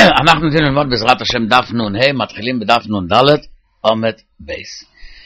אנחנו נתחיל ללמוד בעזרת השם דף נ"ה, מתחילים בדף נ"ד עומד בייס.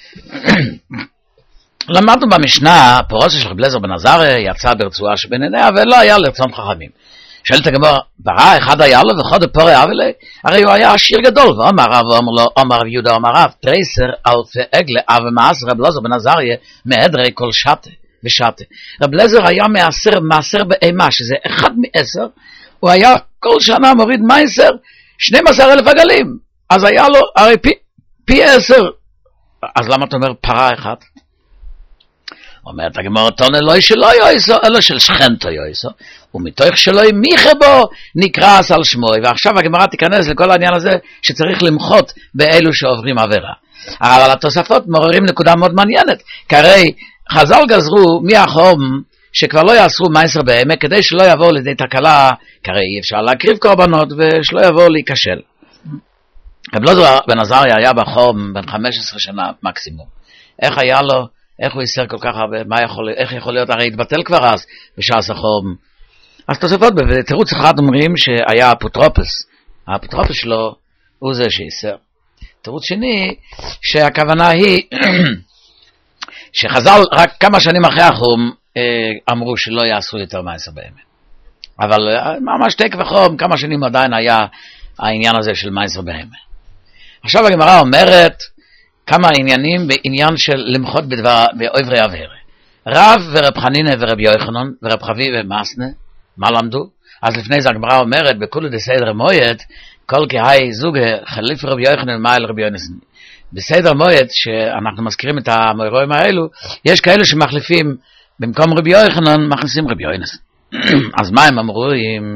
למדנו במשנה, פורסו של רב אליעזר בן עזריה יצא ברצועה שבין עיניה ולא היה לרצון חכמים. שואלת הגמרא, ברא אחד היה לו וחוד פורע אבלי, הרי הוא היה עשיר גדול, ואומר רב, אומר רב יהודה, אומר רב, תריסר אלפי עגלה, ומעש רב אליעזר בן עזריה מעדרי כל שתה ושתה. רב אליעזר היה מעשר באימה, שזה 1 מ-10, הוא היה כל שנה מוריד מייסר 12,000 עגלים, אז היה לו הרי פי 10, אז למה אתה אומר פרה אחת? אומרת הגמרא, תונה לא שלא יויסו, אלא של שכנתו יויסו, ומתוך שלא ימיכה בו נקרא על שמוי. ועכשיו הגמרא תיכנס לכל העניין הזה שצריך למחות באלו שעוברים עבירה. אבל התוספות מעוררים נקודה מאוד מעניינת, כי הרי חז"ל גזרו מהחום שכבר לא יאסרו מייסר בהמה, כדי שלא יבואו לידי תקלה, כי הרי אי אפשר להקריב קורבנות ושלא יבואו להיכשל. רב אליעזר בן עזריה היה בחום בן 15 שנה מקסימום. איך היה לו? איך הוא ייסר כל כך הרבה? איך יכול להיות? הרי התבטל כבר אז בשעס החום. אז תוספות בתירוץ אחד אומרים שהיה אפוטרופוס. האפוטרופוס שלו הוא זה שייסר. תירוץ שני, שהכוונה היא שחז"ל רק כמה שנים אחרי החום אמרו שלא יעשו יותר מייסר בהמה. אבל ממש תק וחום, כמה שנים עדיין היה העניין הזה של מייסר בהמה. עכשיו הגמרא אומרת כמה עניינים בעניין של למחות בעוברי עבירה. רב ורב חנינא ורב יוחנן ורב חביב ומסנה, מה למדו? אז לפני זה הגמרא אומרת, בכולו דסדר מועד, כל כהי זוג חליף רב יוחנן מעל רב יונסן. בסדר מועד, שאנחנו מזכירים את המוירואים האלו, יש כאלה שמחליפים, במקום רב יוחנן, מכניסים רב יונסן. אז מה הם אמרו?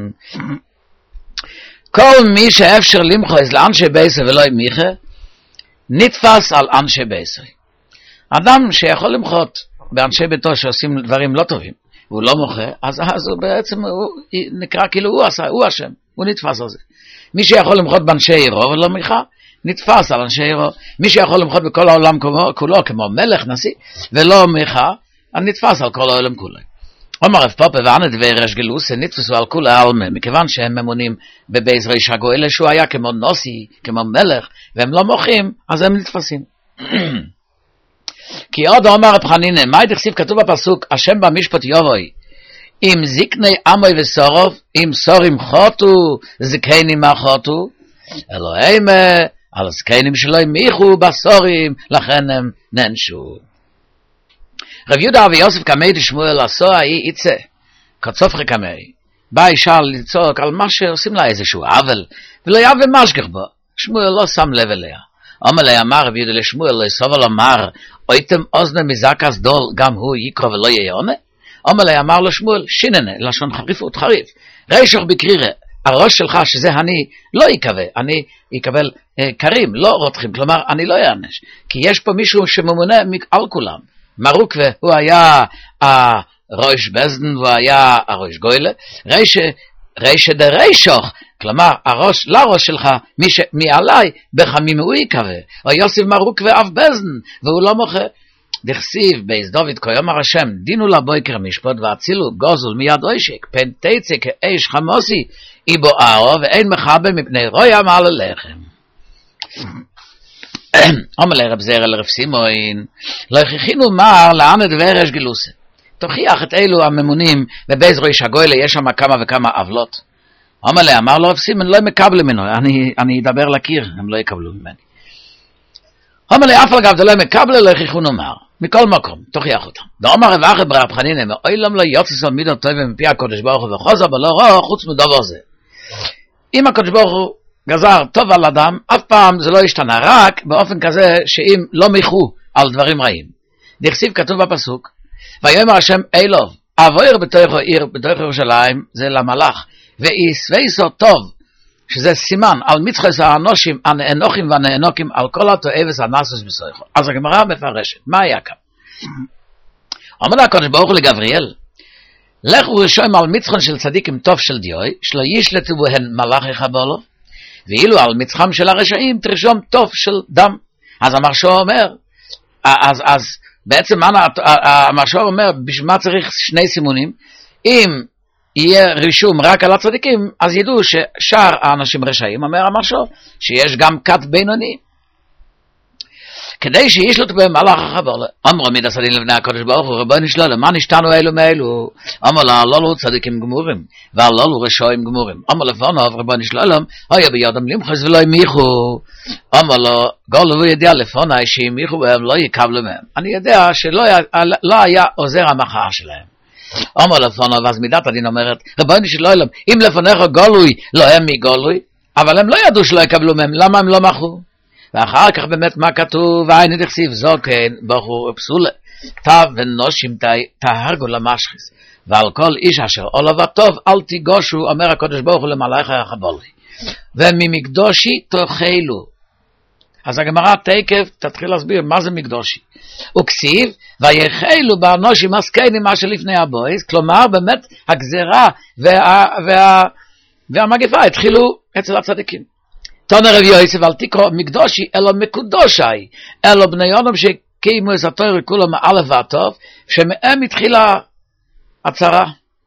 כל מי שאפשר למחוז לאנשי בייסר ולא ימיכה, נתפס על אנשי בייסר. אדם שיכול למחות באנשי ביתו שעושים דברים לא טובים, והוא לא מוחה, אז הוא בעצם נקרא כאילו הוא השם, הוא נתפס על זה. מי שיכול למחות באנשי עירו ולא מיכה, נתפס על אנשי עירו. מי שיכול למחות בכל העולם כולו, כמו מלך, נשיא, ולא מיכה, נתפס על כל העולם כולו. אומר רב פופה וענה דבי רש גלוסה נתפסו על כול העלמה, מכיוון שהם ממונים בבייס ריש הגואל, שהוא היה כמו נוסי, כמו מלך, והם לא מוחים, אז הם נתפסים. כי עוד אומר רב חנינא, מה תכסיב כתוב בפסוק, השם במשפט יבואי, אם זקני עמי וסורוב, אם סורים חוטו, זקנים מה חוטו, אלוהים, על זקנים שלא ימיכו בסורים, לכן הם ננשו. רב יהודה ויוסף קמי דשמואל עשו יצא, קצופחי קמי, בא אישה לצעוק על מה שעושים לה איזשהו עוול, ולא יעבל משגח בו, שמואל לא שם לב אליה. אומר לה, אמר רב יהודה לשמואל, לא יסובל אמר, אויתם אוזנה מזקס דול, גם הוא יקרא ולא יעונה? אומר לה, אמר לו שמואל, שיננה, לשון חריפות חריף, רישוך בקרירה, הראש שלך שזה אני לא יקווה, אני יקבל קרים, לא רותחים, כלומר אני לא יענש, כי יש פה מישהו שממונה על כולם. מרוקווה הוא היה הראש בזדן, הוא היה הראש גוילה, רישה דרישוך, כלומר הראש, לראש שלך, מעלי, בחמים הוא יקווה, או יוסיף מרוקווה אף בזדן, והוא לא מוחה. דכסיב בייס דוד כה יאמר השם, דינו לבויקר משפט והצילו גוזל מיד אוישק, פן תצא כאש חמוסי, איבו ארו, ואין מחבל מפני רויה מעל הלחם. אומר לרב זרע לרב סימון, לא הכינו מר לענה דבר רש גלוסה. תוכיח את אלו הממונים בבייס ריש הגואל, יש שם כמה וכמה עוולות. אומר לה, אמר לו רב סימון, לא מקבל ממנו, אני אדבר לקיר, הם לא יקבלו ממני. אומר לה, אף אגב, זה לא מקבל, לא הכינו מר. מכל מקום, תוכיח אותם. ואומר רב אחי ברב חנינא, מאוילם לא יוצא מידות טובים מפי הקדוש ברוך הוא וחוזר בלא רוח חוץ מדבר זה. אם הקדוש ברוך הוא גזר טוב על אדם, אף פעם זה לא השתנה, רק באופן כזה שאם לא מיחו על דברים רעים. דכסיב כתוב בפסוק, ויאמר השם אלוב, אבויר בתוך עיר, בתוך ירושלים, זה למלאך, ויסוויסו טוב, שזה סימן על מצחס האנושים, הנאנוכים והנאנוקים, על כל התועבס הנאסוס בסויכו. אז הגמרא מפרשת, מה היה כאן? אומר הקדוש ברוך הוא לגבריאל, לך ורשום על מצחון של צדיקים טוב של דיוי, שלא ישלטו בהן מלאכי חבולו, ואילו על מצחם של הרשעים תרשום טוב של דם. אז המרשו אומר, אז בעצם המרשו אומר, בשביל מה צריך שני סימונים? אם יהיה רישום רק על הצדיקים, אז ידעו ששאר האנשים רשעים, אומר המשל, שיש גם כת בינוני. כדי שישלוט במהלך החבולה. אמרו מידס הדין לבני הקודש ברוך הוא, רבונו שלום, מה נשתנו אלו מאלו? אמרו לה, לא צדיקים גמורים, והלא רשעים גמורים. אמרו לפניו, רבונו שלום, היה בידם למחוס ולא ימיחו. אמרו לו, גול הוא ידע לפני שימיחו והם לא יקבלו מהם. אני יודע שלא היה עוזר המחאה שלהם. אמרו לפניו, אז מידת הדין אומרת, רבונו שלום, אם לפניך גולוי, לא הם מגולוי, אבל הם לא ידעו שלא יקבלו מהם, למה הם לא מחו? ואחר כך באמת מה כתוב, והיינו דכסיב זוקן בחור פסולה, תו ונושים תהרגו למשחיס, ועל כל איש אשר עולו טוב אל תיגושו, אומר הקדוש ברוך הוא למלאכי החבולי, וממקדושי תאכלו. אז הגמרא תקף תתחיל להסביר מה זה מקדושי. וכסיב ויאכלו באנושים מסכנים מה שלפני הבויס, כלומר באמת הגזרה והמגפה התחילו אצל הצדיקים. תונה רב יוסף אל תקרא מקדושי אלא מקודושי, אלא בני אדם שקיימו את התורה כולם מאלף ועד תו, שמהם התחילה הצרה.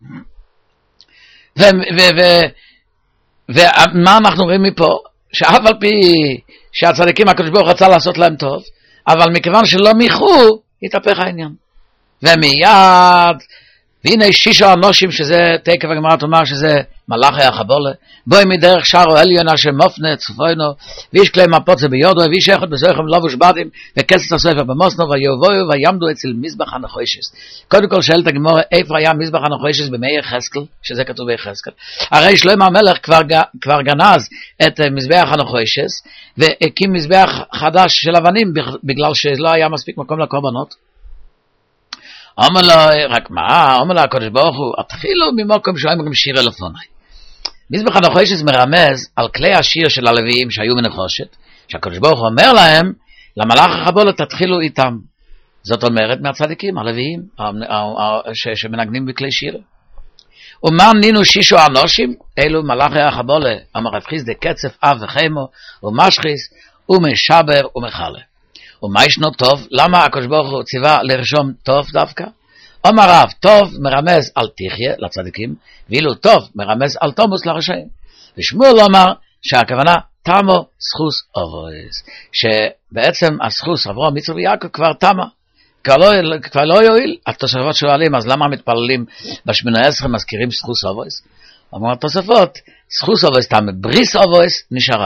ומה אנחנו רואים מפה? שאף על פי שהצדיקים הקדוש ברוך רצה לעשות להם טוב, אבל מכיוון שלא מיחו, התהפך העניין. ומיד, והנה שישה אנושים, שזה תקף הגמרא תאמר שזה מלאכי החבולה, בואי מדרך שער העליון אשר מופנה צפונו, ואיש כלי מפוצה ביודו, ואיש אחד בזוכם לבוש בדים, וכסת הספר במוסנו, ויובויו ויעמדו אצל מזבח הנחושס. קודם כל שאלת הגמרא, איפה היה מזבח הנחושס בימי יחזקאל, שזה כתוב ביחזקאל. הרי שלמה המלך כבר גנז את מזבח הנחושס, והקים מזבח חדש של אבנים, בגלל שלא היה מספיק מקום לקורבנות. אומר לו, רק מה? אומר לו הקדוש ברוך הוא, התחילו ממקום שהוא אמרים שיר אלפוני. מזבח הנחושת מרמז על כלי השיר של הלוויים שהיו מנחושת, שהקדוש ברוך הוא אומר להם, למלאך החבולה תתחילו איתם. זאת אומרת מהצדיקים, הלוויים, שמנגנים בכלי שיר. ומה נינו שישו אנושים? אלו מלאכי החבולה, אמר רב חיסדא קצף אב וחמו, ומשחיס, ומשבר ומחלה. ומה ישנו טוב? למה הקדוש ברוך הוא ציווה לרשום טוב דווקא? אומר רב, טוב מרמז על תחיה לצדיקים, ואילו טוב מרמז על תומוס לרשעים. ושמואל אומר שהכוונה תמו סחוס אבויס, שבעצם הסחוס אברהם מצר ויעקב כבר תמה, כבר לא יועיל. התוספות שואלים, אז למה מתפללים בשמיני עשרה מזכירים סחוס אבויס? אומר התוספות, סחוס אבויס תמה, בריס אבויס נשארה.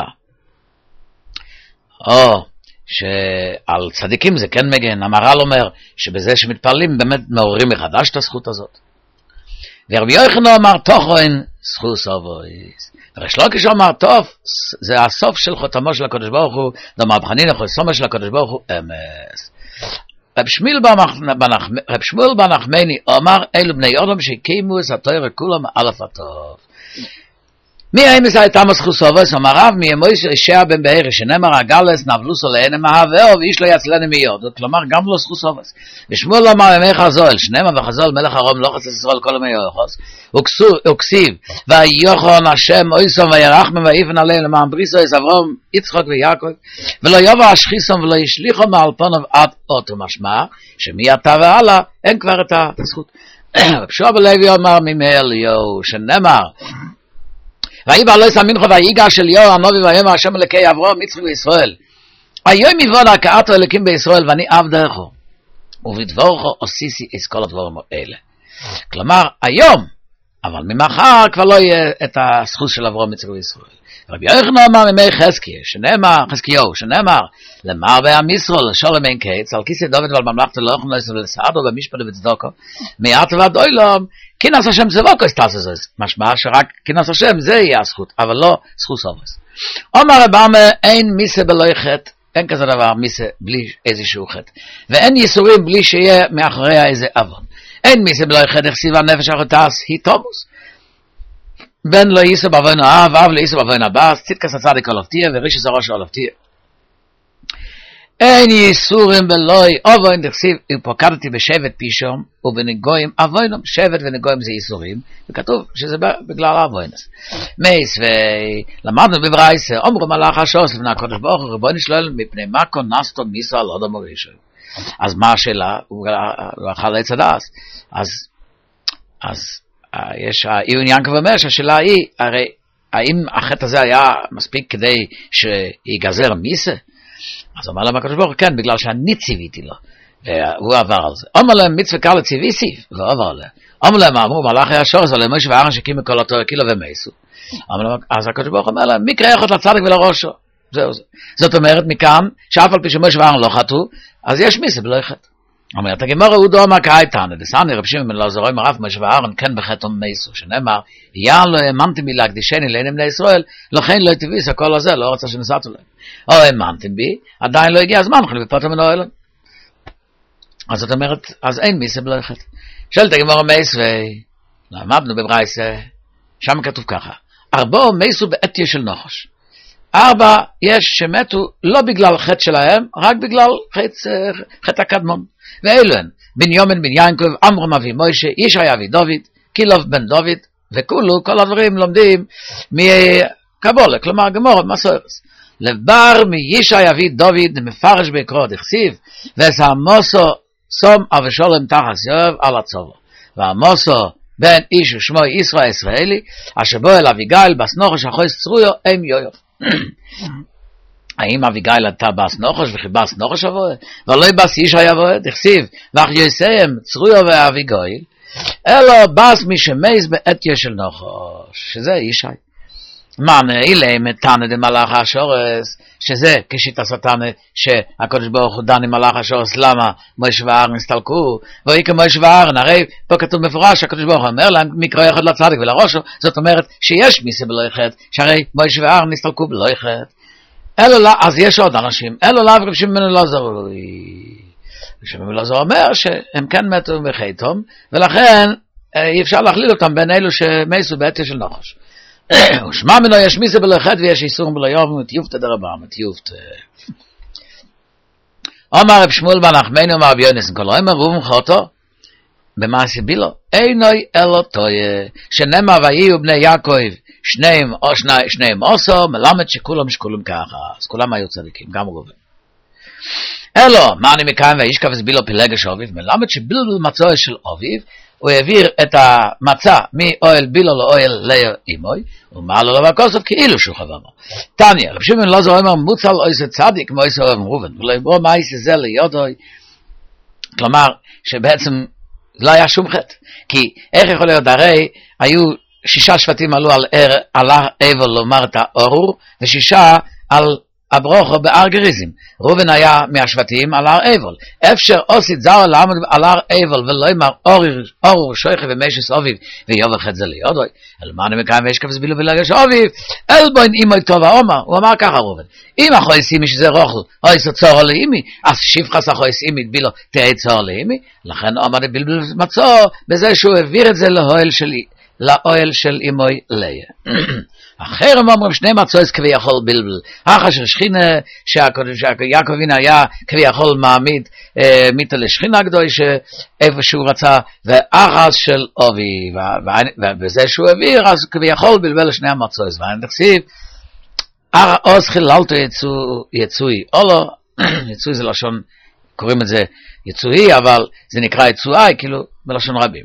שעל צדיקים זה כן מגן. המהר"ל אומר שבזה שמתפללים באמת מעוררים מחדש את הזכות הזאת. ורבי יוחנן אמר תוכן זכות אבויס, וריש לקיש אמר טוב, זה הסוף של חותמו של הקדוש ברוך הוא, דמר בחנין החוסומו של הקדוש ברוך הוא אמס. רב שמואל בן נחמני אמר אלו בני אדם שהקימו את התורה כולם אלף הטוב. מי האמס הייתה מסחוס אבויס? אמר רב מימויס ישע בן בהר, שנאמר הגלס נבלוסו לעיני מהווהו ואיש לא יצלני מיוד. כלומר גם לא סחוס אבויס. ושמואל אמר ימי חזול, שנאמר וחזול מלך הרום לא חסס ישראל כל ימי יוחס, וכסיב ויוחון השם אויסום וירחם ויפן עליהם למען בריסו את אברהם יצחק ויעקב, ולא יבוא השחיסום ולא ישליחו מעל פניו עד אותו. משמע שמעתה והלאה אין כבר את הזכות. פשוע בלוי אמר ממאליהו, שנאמר ויבא לא יסמינך ויגש אליהו הנביא ויאמר השם אלוקי אברהם יצחק וישראל, היום יבוא הכאת אלוקים בישראל ואני עבדךו ובדבורכו עשיתי את כל הדברים האלה. כלומר היום, אבל ממחר כבר לא יהיה את הזכות של אברהם יצחק וישראל. רבי יוחנן אמר מימי חזקיהו, שנאמר למר בעם ישראל לשלום אין קץ, על כיסא דוד ועל ממלכתו לא יכולנו ולסעדו במשפט ובצדוקו מעט ועד עולם, כינס השם צבוקו הסתעשו זאת. משמע שרק כינס השם זה יהיה הזכות, אבל לא זכות סובס. אומר רבם אין מיסה בלא חטא, אין כזה דבר מיסה בלי איזשהו חטא, ואין ייסורים בלי שיהיה מאחוריה איזה אבון. אין מיסה בלא חטא, החסיבה נפש החוטס היא תומוס. בן לא ייסו בעוון האב, אב לא ייסו בעוון הבאס, צדקס הצדיק עליו תהיה ורישס הראש עליו תהיה. אין ייסורים בלוי, אבוין דכסיב, ופוקדתי בשבט פישום, ובנגויים אבוינם, שבט ונגויים זה ייסורים, וכתוב שזה בגלל אבוינס. מייס ולמדנו בברייסה, אומרו מלאך השוס לפני הקודש ברוך הוא, ריבונו של עולם, מפני מה כונסתו מיסו על אדם הראשון. אז מה השאלה? הוא אכל עץ הדס. אז יש עיון ינקב אומר שהשאלה היא, הרי האם החטא הזה היה מספיק כדי שיגזר מיסה? אז אומר להם הקדוש ברוך הוא, כן, בגלל שאני ציוויתי לו, והוא עבר על זה. אומר להם מצווה קרא לציוויסי, לא עבר עליה. אומר להם, אמרו, מלאכי השורס, אבל משה ואהרון שהקימו כל התורה קילו ומייסו. אז הקדוש ברוך הוא אומר להם, מקרה יכול לצדיק ולראשו. זהו זה. זאת אומרת, מכאן, שאף על פי שמשה ואהרון לא חטאו, אז יש מיסה בלא חטא. אומרת הגמרא, הוא דומה כאייתן, דסני רב שמעון בן אלעזר אומר רב משה ואהרון כן בחטא ומייסו, שנאמר, יא לא האמנתם בי להקדישני לעיני בני ישראל, לכן לא תביס הכל הזה, לא רוצה שנסעתו להם. או האמנתם בי, עדיין לא הגיע הזמן, חלק בפוטר מן האוהלם. אז זאת אומרת, אז אין מיסה בלא חטא. שואלת הגמרא מייסווי, למדנו בברייסה, שם כתוב ככה, 4 מייסו בעטיה של נחש. 4 יש שמתו לא בגלל חטא שלהם, רק בגלל חטא הקדמון. ואלו הן, בנימין בן יעקב, עמרם אבי מוישה, ישעיה אבי דוד, קילוב בן דוד, וכולו, כל הדברים לומדים מקבולה, כלומר גמרא מסורס. לבר מישעיה אבי דוד מפרש בקרוא דכסיב, ושמוסו סום אבשלום תחס יואב על הצובו. ועמוסו בן איש ושמו ישראל ישראלי, אשר בו אל אביגיל בס נחש אחויס צרויו אם יואב. האם אביגיל אתה בס נחש וכי בס נחש אבוה? ולא בס ישעיה אבוה, דכסיב, ואח יסיים צרויו ואביגיל, אלו בס מי שמייס בעטיה של נחש, שזה ישעיה. מענה אילה מתנה דמלאך השורס, שזה כשיטה סתנה שהקדוש ברוך הוא דן עם מלאך השורס, למה משה ואהרון הסתלקו, ואי כמשה ואהרון, הרי פה כתוב מפורש שהקדוש ברוך הוא אומר להם מקרא אחד לצדיק ולראשו, זאת אומרת שיש מיסה בלא חטא, שהרי משה ואהרון הסתלקו בלא חטא. אז יש עוד אנשים, אלו לאו רב שמעון בן אלעזר, רב שמעון בן אלעזר אומר שהם כן מתו בחטאם, ולכן אי אפשר להכליל אותם בין אלו שמייסו בעטיה של נחש. ושמע מנו יש מיסה בלא חטא ויש איסור בלא יוב ומתיופתא דרבם, מתיופתא. אומר רב שמואל בן נחמני אומר רבי יונס, כל אומר ראובן חוטו במעשה בילו, אינוי אלו טועה, שנאמר ויהיו בני יעקב שניהם עשו, מלמד שכולם שקולים ככה, אז כולם היו צדיקים, גם ראובן. אלו, מה אני מקיים וישכב בילו פילגש אביב, מלמד שבלבל מצוי של אביב, הוא העביר את המצה מאוהל בילו לאוהל ליה אימוי, ומעל לו והכוסף כאילו שהוא חבמו. תניא, רב שמעון בן אלעזר אומר, מוצל אויסה צדיק כמו אויסה אוהב ראובן, ולא יברוא מה אויסה זה ליודוי, כלומר, שבעצם לא היה שום חטא, כי איך יכול להיות, הרי היו 6 שבטים עלו על הר עיבל לומר את האורור, ו6 על הברוכו בהר גריזים. ראובן היה מהשבטים על הר עיבל. אפשר עושית זר לעמוד על הר עיבל ולא אמר אורור שויכי ומשס אביב ויובר חטא זה ליודוי. אל מה אני מקיים ויש כבס בילו ולגש אביב אל בוין אימוי טוב האומר. הוא אמר ככה ראובן, אם אחוי סימי שזה רוכל אוי סצור לאימי, אז שפחס אחוי סימי בילו תהיה צור לאימי. לכן אומר בלבל מצוא בזה שהוא העביר את זה לאוהל של אימוי ליה. אחר הם אומרים 2 מצויס כביכול בלבל, אחר שכינה שיעקב אבינו היה כביכול מעמיד מיתה לשכינה הקדושה איפה שהוא רצה, ואחר של אבי, ובזה שהוא העביר אז כביכול בלבל 2 המצויס, ואני תקסיב עוז חיללתו יצואי או לא, יצואי זה לשון, קוראים את זה יצואי, אבל זה נקרא יצואי כאילו בלשון רבים.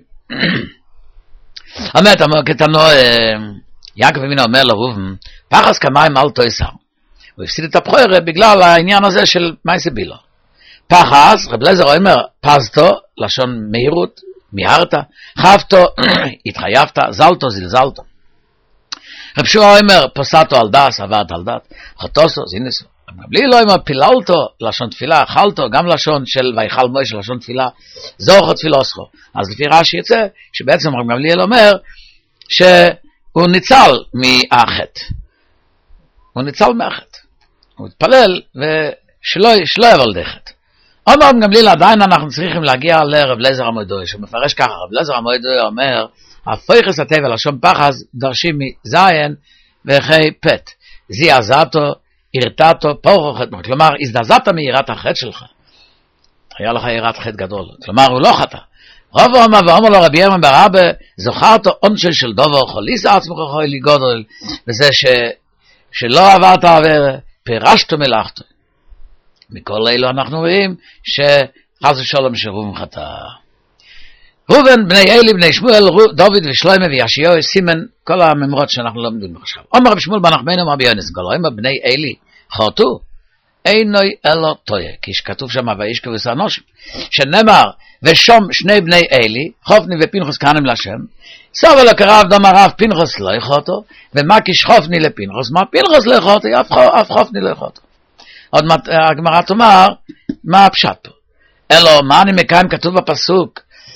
אמרת כתנו יעקב אבינו אומר לראובן, פחס כמים אל תויסר. הוא הפסיד את הבכורה בגלל העניין הזה של מעשה בילו. פחס, רב אליעזר אומר, פזתו, לשון מהירות, מיהרת, חפתו, התחייבת, זלתו, זלזלתו. רב שועה אומר, פוסתו על דס, עברת על דת, חטוסו, זינסו. בלי לא אומר, פיללתו, לשון תפילה, אכלתו, גם לשון של ויכל מוישה, לשון תפילה, זוכו תפילוסכו. אז לפי רש"י יצא, שבעצם רב גמליאל אומר, הוא ניצל מהחטא. הוא ניצל מהחטא. הוא התפלל ושלא יבוא לידי חטא. אומר רב גמליאל, עדיין אנחנו צריכים להגיע לרב אליעזר המועדוי, שמפרש ככה, רב אליעזר המועדוי אומר, הפויכס הטבע לשון פחס דרשים מזיין וכי פת. זעזעתו, הרתעתו, פורחו חטא. כלומר, הזדעזעת מיראת החטא שלך. היה לך יראת חטא גדול. כלומר, הוא לא חטא. רב אומר ואומר לו רבי ירמן בר אבא, זוכרת עונשל של דובר חוליס עצמך חולי גודל, וזה שלא עברת פירשת מלאכתו. מכל אלו אנחנו רואים שחס ושלום שראובן חטא. ראובן, בני אלי, בני שמואל, דוד ושלמה ויאשיהו, סימן, כל הממרות שאנחנו לומדים עכשיו. אומר רב שמואל בן נחמני, אומר רבי יונס, גלויים בני אלי חרטו, אינוי אלו טועה, כי שכתוב שם וישכבו אנשים, שנאמר, ושום שני בני אלי, חופני ופנחס כהנים להשם, סבל לקרב דום הרב פנחס לא יחרטו, ומקיש חופני לפנחס, מה פנחס לא יחרטו, אף חופני לא יחרטו. עוד מעט הגמרא תאמר, מה הפשט פה? אלו, מה אני מקיים כתוב בפסוק,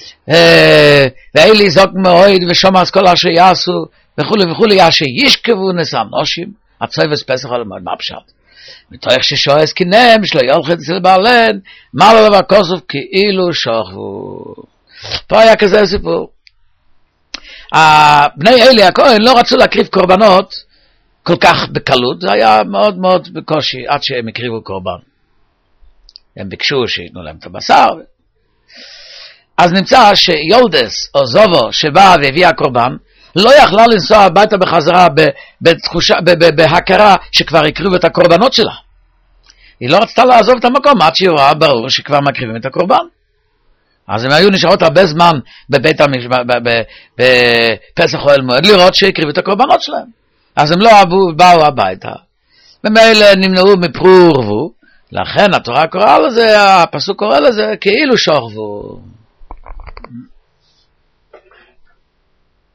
ואלי זוק מאוהד ושום אז כל אשר יעשו, וכולי וכולי, אשר ישכבו אנשים, הצויבס פסח על המועד, מה הפשט? מתוך ששואס כנם, שלא יולכת אצל בעלן, מה לא לבא כוסוף כאילו שוכבו. פה היה כזה סיפור. בני אלי הכהן לא רצו להקריב קורבנות כל כך בקלות, זה היה מאוד מאוד בקושי עד שהם הקריבו קורבן. הם ביקשו שיתנו להם את הבשר. אז נמצא שיולדס או זובו שבאה והביאה קורבן, לא יכלה לנסוע הביתה בחזרה בתחושה, בהכרה שכבר הקריבו את הקורבנות שלה. היא לא רצתה לעזוב את המקום עד שהיא רואה ברור שכבר מקריבים את הקורבן. אז הם היו נשארות הרבה זמן בבית בפסח אוהל מועד לראות שהקריבו את הקורבנות שלהם. אז הם לא באו הביתה. ומאלה נמנעו מפרו ורבו. לכן התורה קוראה לזה, הפסוק קורא לזה כאילו שוכבו.